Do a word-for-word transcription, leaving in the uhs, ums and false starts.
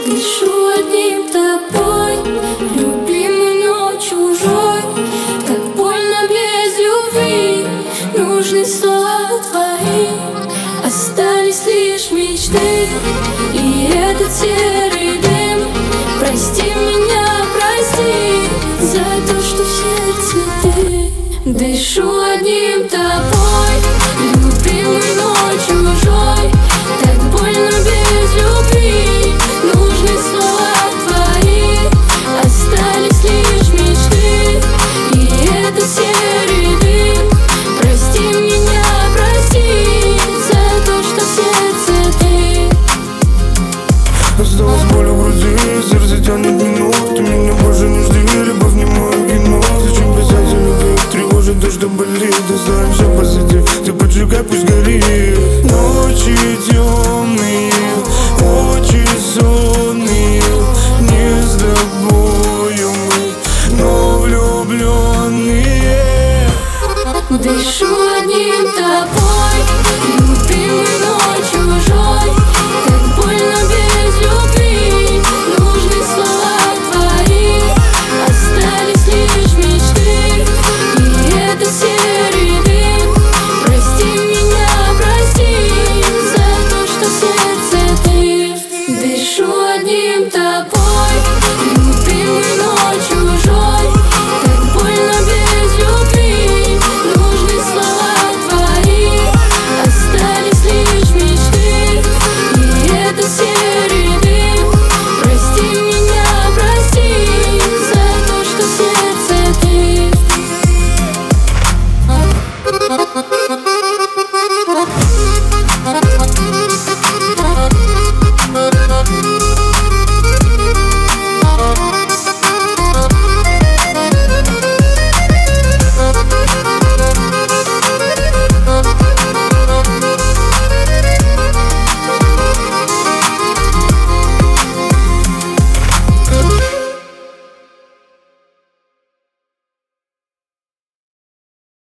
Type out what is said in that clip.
Дышу одним тобой, любимый, но чужой. Так больно без любви, нужны слова твои. Остались лишь мечты и этот серый дым. Прости меня, прости за то, что в сердце ты. Дышу одним тобой.